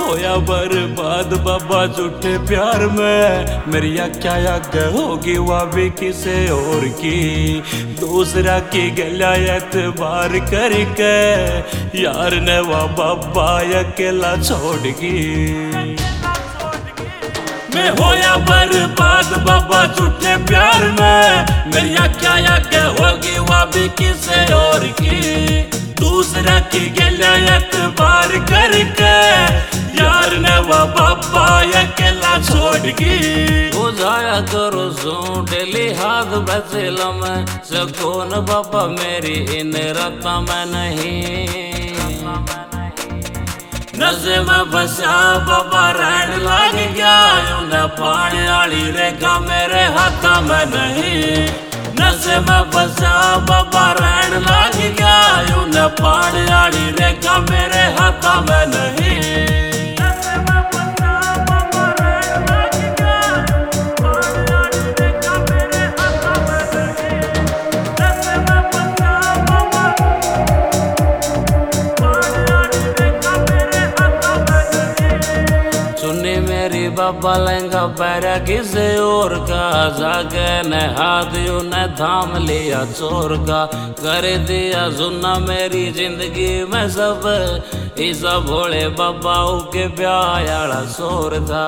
होया बर्बाद बाबा झूठे प्यार में। मेरी क्या आग होगी वह भी किसे और की, दूसरा की गला एतबार करके यार ने वह बाबा अकेला छोड़गी। मैं होया बर्बाद बाबा झूठे प्यार में। मेरी क्या आग होगी वह भी किसे और की, दूसरा की गला एतबार करके यार ने वह बाबा अकेला छोड़गी। बुझाया करो सो डेली हाथ बचेला में, सुकून बाबा मेरी इन राता में नहीं। नशे में बसा बाबा रहन लग गया, उन्हें पानी वाली रेखा मेरे हाथ में नहीं। नशे में बसा बाबा रहन लग गया, उन्हें पानी वाली रेखा मेरे हाथ में नहीं। मेरी बाबा लहंगा पैरा किसे और का, जागे ने हाथ ने थाम लिया चोर का। कर दिया सुना मेरी जिंदगी में सब, ईसा भोले बाबा के ब्याह शोर था।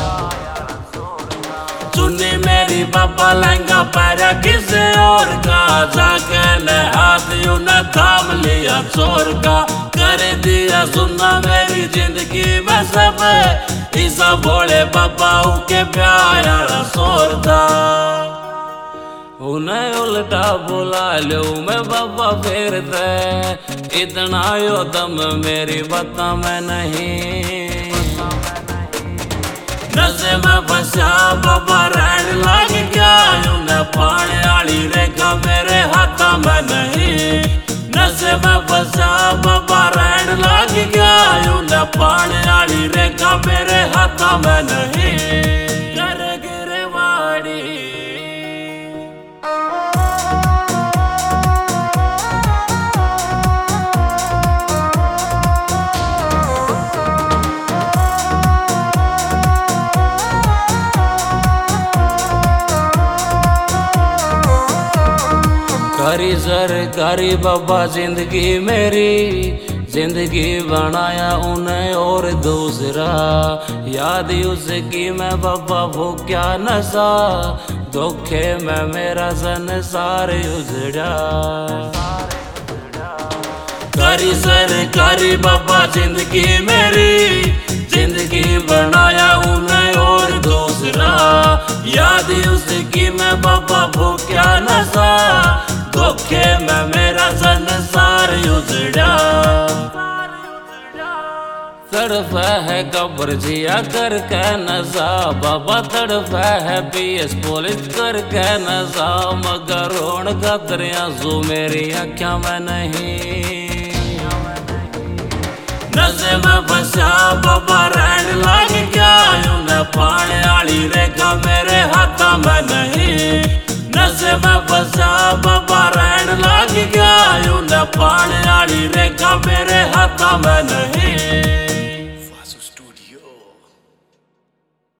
सुनी मेरी बाबा लहंगा पैरा किसे और का, जाके ने हाथ ने थाम लिया चोर का। कर दिया सुना मेरी जिंदगी में सब, ईसा भोले बाबा के प्यारा शोर था। उन्हें उल्टा बुला लो मैं बाबा फिर दे, इतना यो दम मेरी बता में नहीं। नशे में फंसा बाबा रहन लग गया, उन्हें पानी वाली रेखा मेरे हाथ में नहीं। नशे में फंसा बाबा रहन लग गया, उन्हें पानी वाली रेखा मेरे हाथ में नहीं। करी सरकारी बाबा जिंदगी मेरी, जिंदगी बनाया उन्हें और दूसरा। याद उसकी मैं बाबा वो क्या नशा, धोखे में मेरा संसार उजड़ा। करी सरकारी बाबा जिंदगी मेरी, जिंदगी बनाया उन्हें और दूसरा। याद उसकी मैं बाबा वो क्या नशा, धोखे में मेरा संसार उजड़ा। तड़फ है कब्र जिया करके नशा, बाबा तड़फ है पीएस पुलिस करके नशा। मगर रोण का दरिया जो मेरी आँखों में नहीं। नशे में फंसा बाबा रहन लग गया, उन्हें पानी वाली रेखा मेरे हाथ में नहीं। नशे में फंसा बाबा रहन लग गया, उन्हें पानी वाली रेखा मेरे हाथ में नहीं।